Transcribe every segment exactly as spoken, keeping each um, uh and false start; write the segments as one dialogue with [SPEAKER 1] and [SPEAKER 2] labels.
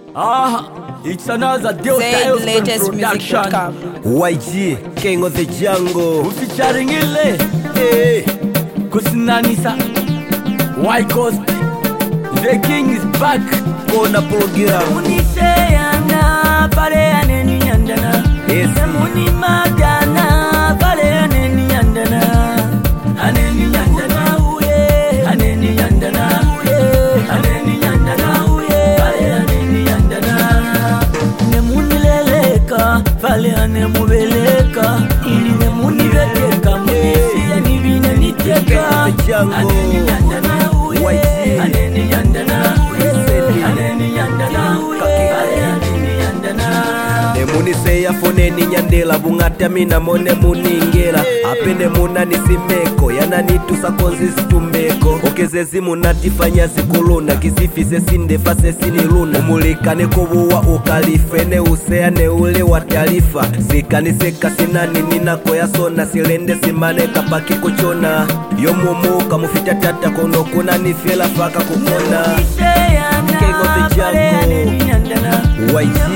[SPEAKER 1] Ah, it's another Delta
[SPEAKER 2] latest
[SPEAKER 1] production.
[SPEAKER 3] Y G, King of the Jungle.
[SPEAKER 1] Featuring Ile, hey, Kusinanisa, Y Coast. The king is back.
[SPEAKER 3] Kona program.
[SPEAKER 1] Uniseyana, pare aneni yandana.
[SPEAKER 3] Yes.
[SPEAKER 1] Muni magana, pare aneni yandana. Aneni yandana, uye. Aneni yandana, uye. Aneni yandana, uye. Pare aneni yandana. Nemuni leleka, pale anemubeleka. Ili nemuni veteka, munisi ya nivine niteka. Aneni yandana, uye.
[SPEAKER 3] Y G.
[SPEAKER 1] Aneni yandana, uye. Aneni yandana, uye. Aneni yandana.
[SPEAKER 3] Nemuni seya foneni nyandela bungata mina mone muningera apene muna nisimeko yana nitusa konzisi tumbeko okezezi munatifanya zikuluna kisifise sindefa sesini luna umulikane kubuwa ukalifene usea ne ule wa taarifa sikaniseka sinani ninako ya sona silende simane kapaki kuchona yomumuka mufita tata kono kuna nifela faka kukona King of the Jungle. Y G.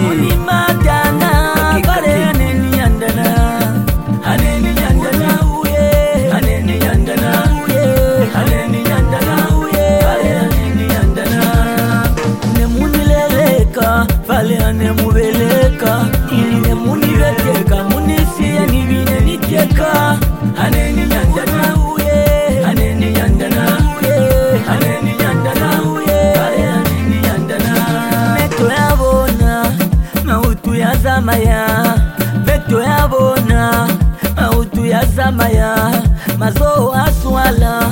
[SPEAKER 1] Vale anemubeleka ili nemuni veteka munisi ya nivine niteka aneni yandana uye aneni yandana uye aneni yandana uye vale aneni yandana meto yabona mautu ya zamaya meto yabona mautu ya zamaya mazo aswala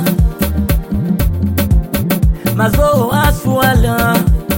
[SPEAKER 1] mazo aswala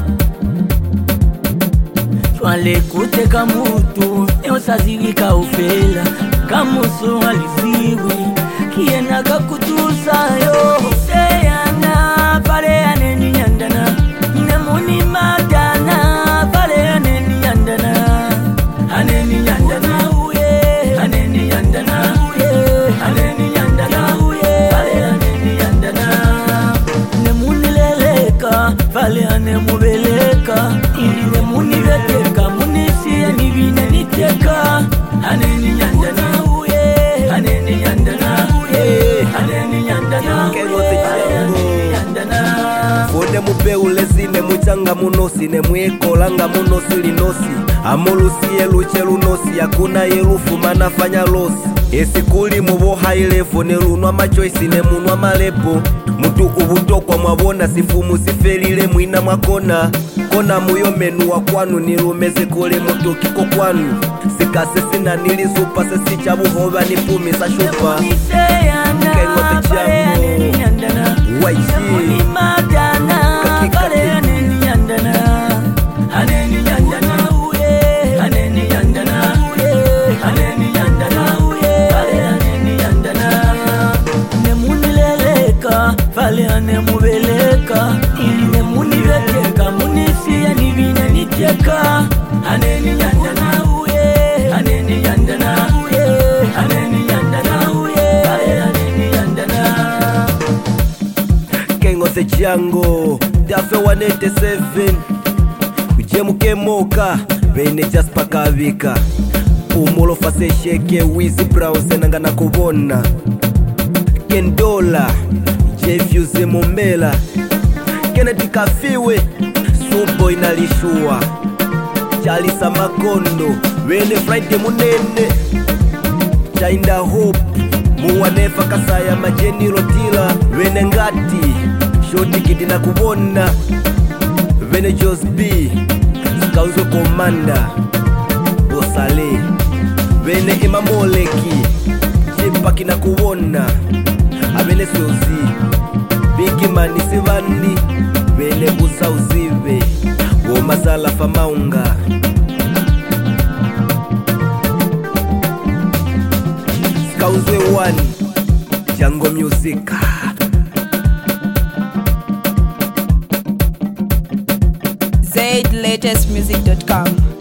[SPEAKER 1] Twalekute kamutu eosazilika ufela kamusu aliziwi kiena kakutusayo Seyana pare aneni yandana Nemuni magana pare aneni yandana Aneni yandana uye Aneni yandana uye Aneni yandana uye Pare aneni yandana Nemuni leleka pare anemubeleka Ili nemuni veteka munisi ya nivine niteka Aneni yandana uye Aneni yandana uye Aneni yandana
[SPEAKER 3] King of the Jungle.
[SPEAKER 1] yandana
[SPEAKER 3] Fone mupeulezi ne muchanga munosi ne mwekolanga munosi linosi amulusiye luche lunosi yakuna yelufu manafanya losi esikuli muboha ilevo ne lunwa machoisi ne munwa malepo mutu ubutokwa mwabona sifumu sifelile mwina mwakona kona muyo menu wa kwanu nilumeze kule mutu kiko kwanu sikase sina nilizupa sesicha buhova nipumisa shupa King of the Jungle. Y G.
[SPEAKER 1] Vale anemubeleka ili nemuni veteka munisi ya nivine niteka Aneni yandana uye Aneni yandana uye Aneni yandana uye Vale aneni yandana
[SPEAKER 3] King of the Jungle. Dafe one eighty-seven Ujemuke moka Bene Jasper Kavika Umulo fase sheke Wizi Brown senangana kubona Kendola Jefuse Mumbela Kennedy Kafiwe Subo inalishua Chalisa Makondo Wene Friday Munene Chainda Hope Muwanefa Kasaya Majeni Rotila Wene Ngati Shoti Kidina Kubona Wene Jos B Skauzo Komanda Bosale Wene Imamoleki Jipa Kina Kubona Abene Sozi Bigi Mani Sivandi Bene Busa Uzive Womasala Famaunga Skauzwe One Jungle Music
[SPEAKER 2] Z latest music dot com.